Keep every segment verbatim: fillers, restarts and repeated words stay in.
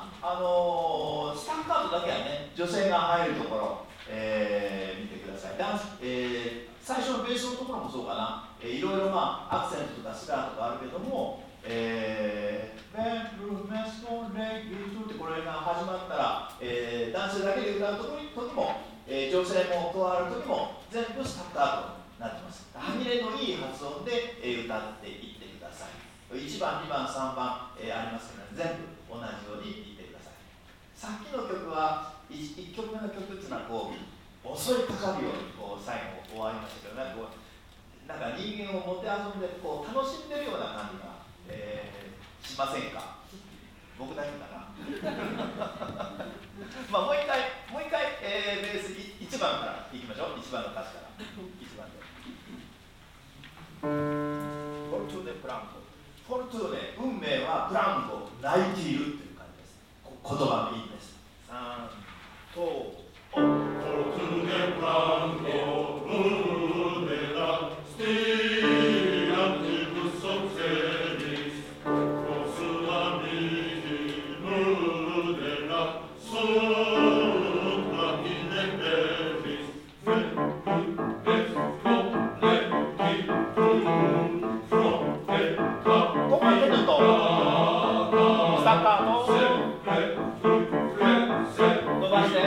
まああのー、スタッカートだけはね、女性が入るところ、えー、見てください。ダンス、えー、最初のベースのところもそうかな、えー、いろいろ、まあ、アクセントとかスラーとかあるけども、えー、ベッドルームメスコンレイビーってこれが始まったら、えー、男性だけで歌う時も、えー、女性も加わる時も全部スタッカートになってます。歯切れのいい発音で、えー、歌っていってください。いちばん、にばん、さんばん、えー、ありますけど、ね、全部同じように言ってください。さっきの曲は 1, いっきょくめの曲っていうのはこう襲いかかるようにこう最後終わりましたけど、ね、こうなんか人間をもてあそんでこう楽しんでるような感じが、えー、しませんか？僕だけかな。まあもう一回もう一回、えー、ベースいちばんからいきましょう。いちばんの歌詞からいちばんで。フォルトゥーネプランコ。フォルトゥーネ、運命はプランコ、泣いているという感じです。言葉の意味です。さん、と、お。 Fortune franco, unera, sti antibus obseris, consula mihi, nudera, sopra in eteris, vetus completi tum, fronte cap, ここまでのと、スタッカート、伸ばして。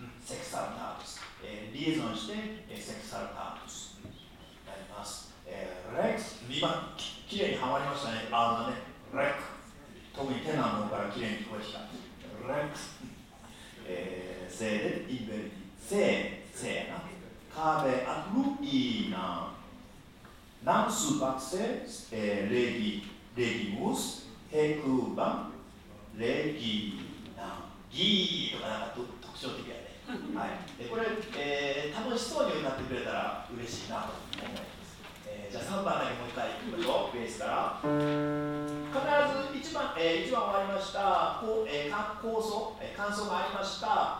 リエゾンしてセクサルタートスになります。えレックス、にばん、き, きれいにはまりましたね、R がね、レック、特にテナーの方からきれいに聞こえてきた。レックス、えー、せいで、インベルティ、せい、せいやな。カーベアトルイーナ、ナンスバクセ、えー、レギ、レギムス、ヘクバン、レギナ、ギーとかなんか特徴的やね。はい、でこれ、えー、楽しそうに歌ってくれたら嬉しいなと思います。えー、じゃあさんばんだけもう一回いきましょう。ベースから必ずいちばん、えー、いちばん終わりました、こう、えー、構想、えー、感想がありました、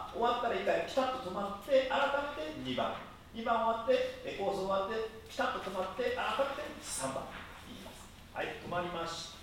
終わったらいっかいピタッと止まって改めてにばん、にばん終わって、えー、構想終わってピタッと止まって改めてさんばんいきます。はい、止まりました。